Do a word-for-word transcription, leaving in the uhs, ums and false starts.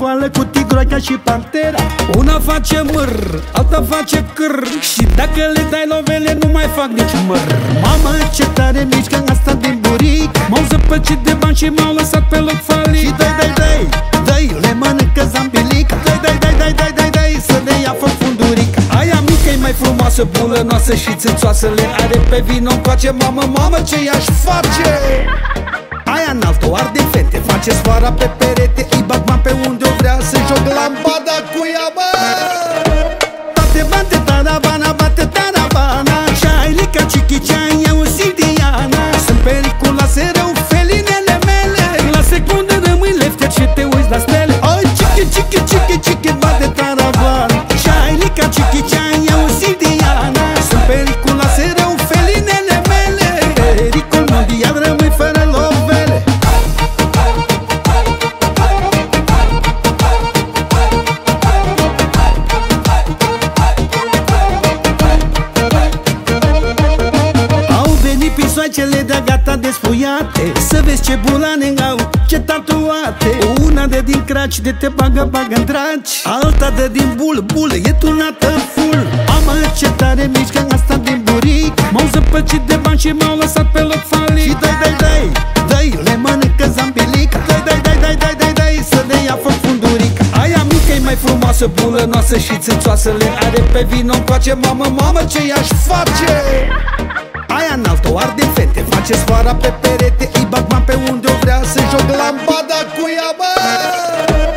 goală cu tigroaca și pantera. Una face măr, alta face câr, și dacă le dai lovele nu mai fac nici măr. Mamă, ce tare mișcă asta din buric. M-au zăpăcit de bani și m-au lăsat pe loc falit. Și dai, dai, dai, dai, le mănâncă zambilica. Dai, dai, dai, dai, dai, dai, dai, să le ia foc fundurica. Aia mică-i mai frumoasă, bulănoasă și țâțoasă, le are pe vino încoace. Mamă, mamă, ce i-aș face? Aia înaltă o arde fete, face sfoara pe perete, îi bag bani pe unde o vrea, să joc lambada cu ea, bă! Bate, bate, taravana, bate, taravana, Ceailica, chichicea, eu sunt Diana. Sunt periculoase rău, felinele mele, la secundă rămâi lefter și te uiți la stele. Ai, chichi, chichi, chichi, chichi, bate, taravana, Ceailica, chichicea, eu sunt Diana. Sunt periculoase rău, felinele mele, pericol mondial, rămâi fără lovele. Pisoacele de-a gata despuiate, să vezi ce bulane au, ce tatuate. Una de din craci, de te bagă, bagă în draci, alta de din bul, bul, e tunată full. Mamă, ce tare mișcă asta din buric. M-au zăpăcit de bani și m-au lăsat pe loc falit. Și dai, dai, dai, dai, le mănâncă zambilica. Dai, dai, dai, dai, dai, dai, dai, să le ia foc fundurica. Aia mică-i mai frumoasă, bulănoasă și țâțoasă, le are pe vino încoace. Mamă, mamă, ce i-aș face? Aia înaltă o arde fete, face sfoara pe perete, îi bag bani pe unde o vrea, să joc lambada cu ea, bă!